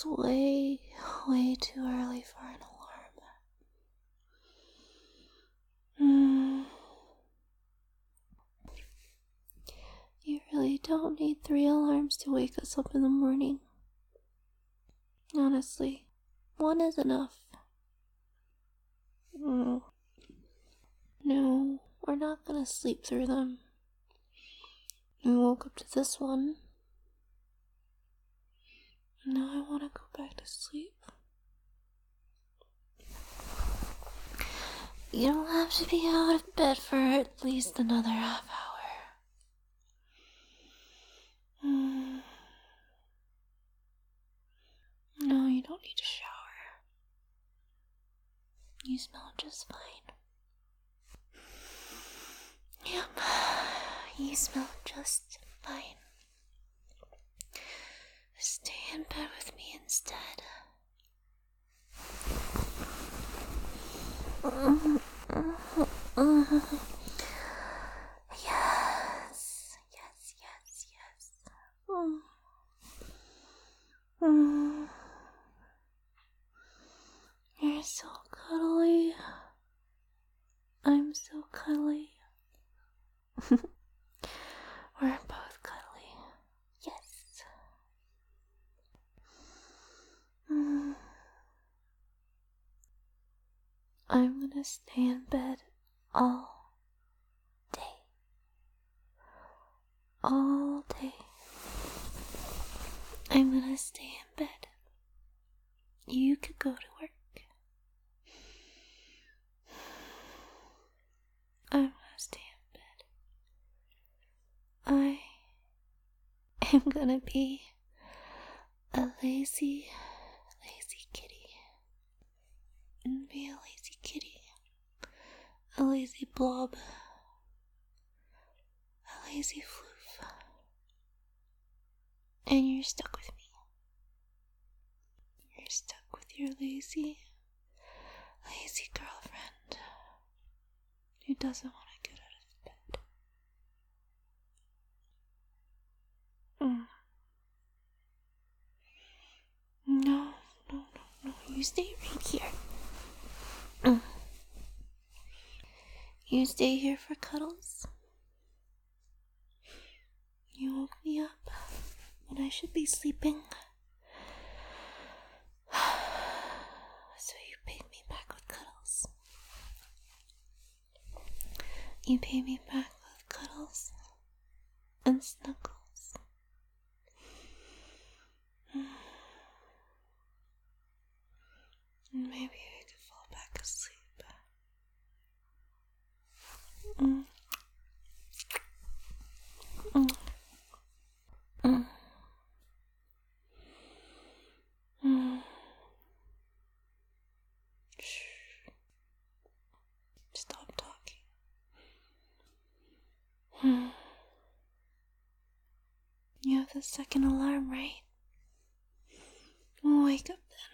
It's way, way too early for an alarm. You really don't need 3 alarms to wake us up in the morning. Honestly, 1 is enough. No, we're not gonna sleep through them. We woke up to this one. Now I wanna go back to sleep. You don't have to be out of bed for at least another half hour. No, you don't need to shower. You smell just fine. Yep, you smell just fine. Stay in bed with me instead. Yes, yes, yes, yes. You're so cuddly. I'm so cuddly. We're both cuddly. Yes. I'm gonna stay in bed all day. All day. I'm gonna stay in bed. You could go to work. I'm gonna stay in bed. I am gonna be a lazy kitty. And be a lazy kitty. A lazy blob. A lazy floof. And you're stuck with me. You're stuck with your lazy girlfriend who doesn't want to get out of bed. No. You stay right here. You stay here for cuddles. You woke me up when I should be sleeping. So you paid me back with cuddles. You pay me back with cuddles and snuggles. And maybe we could fall back asleep. Shh. Stop talking. You have the second alarm, right? We'll wake up then.